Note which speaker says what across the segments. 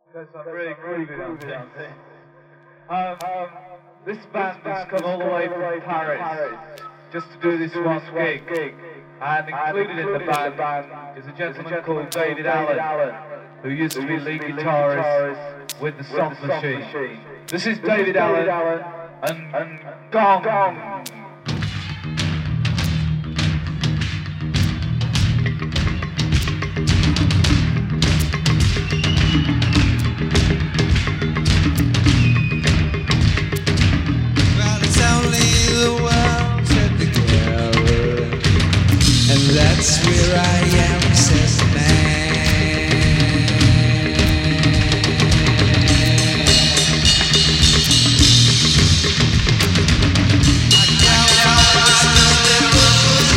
Speaker 1: Because I'm really groovy on things. This band has come all the way from Paris just to do this one gig. And included in the band is a gentleman called David Allen, who used to be lead guitarist with the Soft Machine. This is David Allen and Gong.
Speaker 2: That's where I am, says the man. I count hours till there was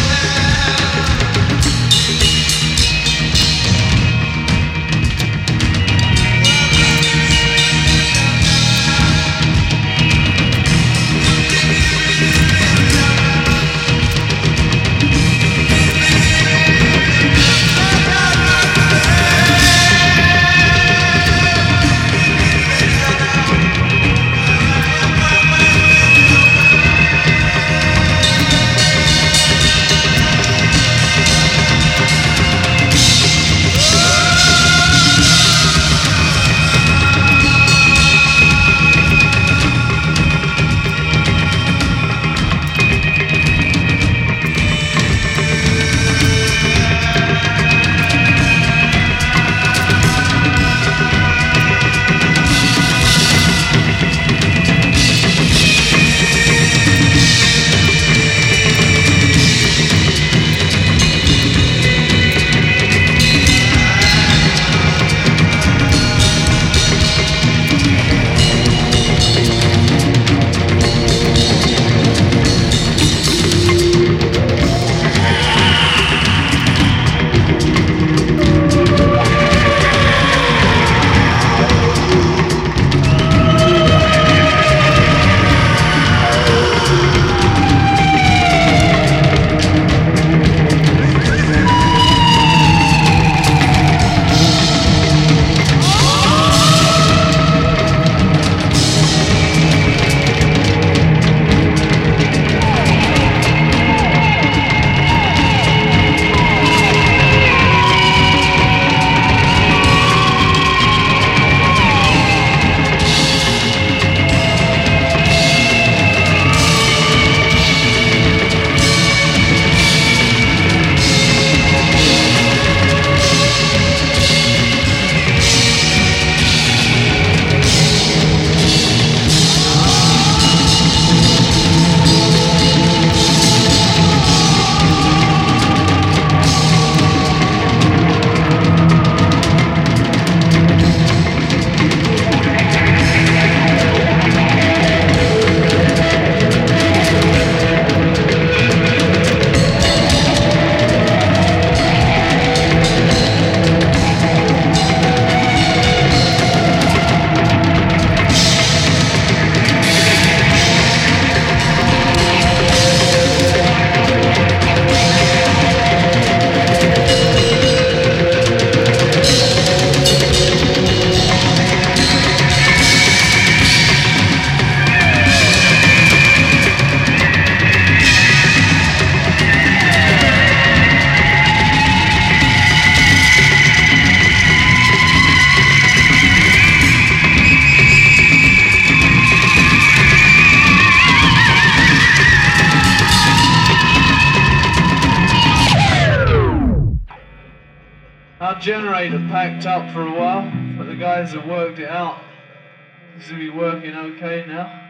Speaker 1: Our generator packed up for a while, but the guys have worked it out. Seems to be working okay now.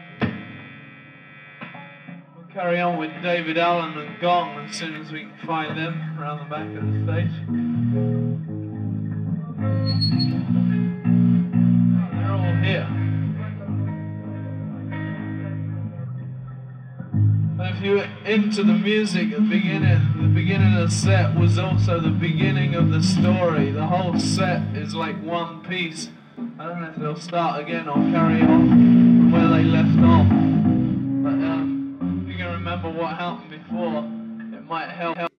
Speaker 1: We'll carry on with David Allen and Gong as soon as we can find them around the back of the stage. They're all here. And if you were into the music at the beginning of the set was also the beginning of the story. The whole set is like one piece. I don't know if they'll start again or carry on from where they left off. But if you can remember what happened before, it might help.